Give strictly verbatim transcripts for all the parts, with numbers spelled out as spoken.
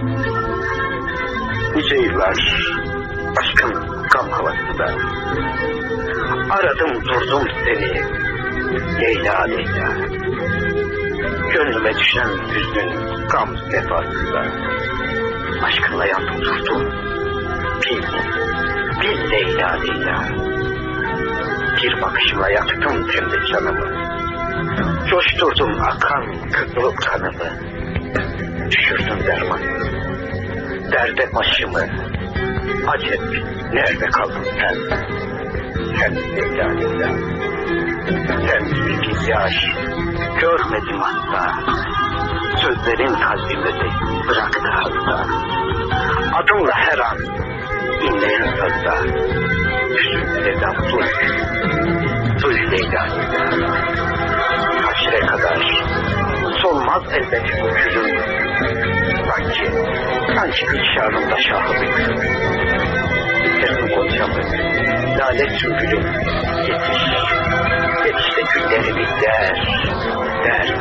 Nice yıllar aşkın gam havasında aradım durdum seni Leyla Leyla. Gönlüme düşen hüznün gam sefasında aşkınla yandım durdum. Bil, bil Leyla Leyla. Bir bakışımla yaktım kendi canımı. Coşturdum akan kızıl kanımı. Düşürdüm dermanımı, derde başımı. Acep nerede kaldın sen? Sen Leyla Leyla. Sen bir yaş görmedim hatta. Sözlerin kalbimde bıraktı hatta. Adımla her an inleyen sazda. Düşün sevdam duy. Duy Leyla Leyla. Haşire kadar solmaz elbet bu gülüm. Sanki, sanki gülşahımda şahı büyük. Senin gonçamı, lale sümbülüm. Yetiş, yetiş de güllerimi der, der.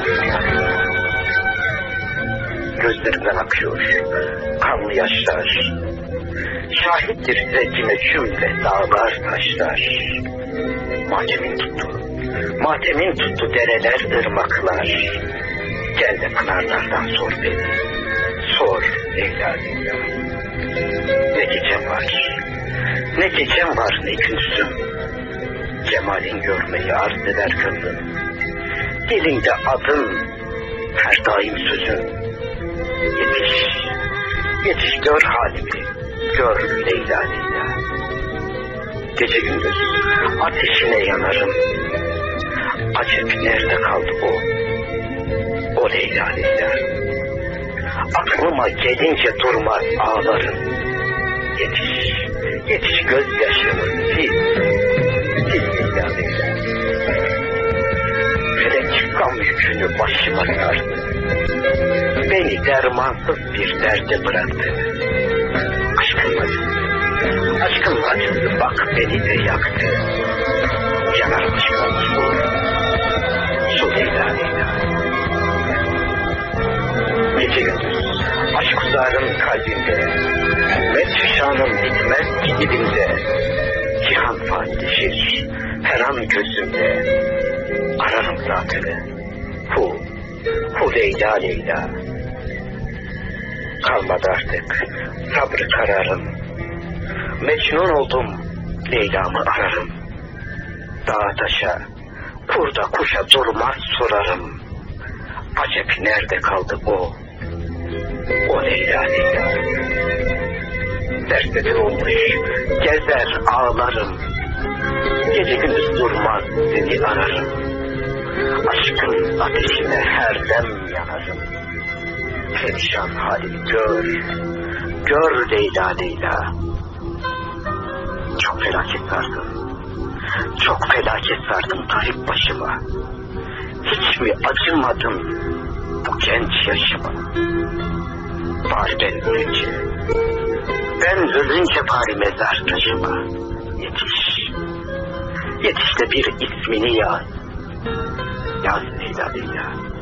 Gözlerimden akıyor kanlı yaşlar. Şahittir zevkime cümle dağlar taşlar. Matemin tuttu, matemin tuttu dereler, ırmaklar. Gel de pınarlardan sor beni, sor Leyla Leyla. Ne gecem var, ne gecem var ne gündüzüm. Cemalin görmeyi arz eder gönlüm. Dilinde adın, her daim sözüm. Yetiş, yetiş gör halimi, gör Leyla Leyla. Gece gündüz ateşine yanarım. Acep nerede kaldı o? O Leyla Leyla. Aklıma gelince durmaz ağlarım. Yetiş, yetiş gözyaşımı sil, sil Leyla Leyla. Felek gam yükünü başıma sardı. Beni dermansız bir derde bıraktı. Aşkın acısı, aşkın acısı bak beni de yaktı. Yanar aşkın su, su Leyla Leyla. Gece gündüz aşk uzarım kalbimde, metfişanım bitmez dibimde. Cihan fatihir her an gözümde, ararım zaten. Hu, hu Leyla Leyla. Kalmadı artık sabrı kararım. Mecnun oldum Leyla'mı ararım. Dağa taşa, kurda kuşa durmaz sorarım. Acep nerede kaldı o? O Leyla Leyla. Dersleri olmuş gezer ağlarım. Gece gündüz durmaz seni ararım. Aşkın ateşine her dem yanarım. Perişan halimi gör, gör Leyla Leyla. Çok felaket sardım, çok felaket sardım garip başıma. Hiç mi acımadın bu genç yaşıma? Bari ben ölünce, ben ölünce bari mezar taşıma. Yetiş, yetiş de bir ismini yaz, yaz Leyla Leyla.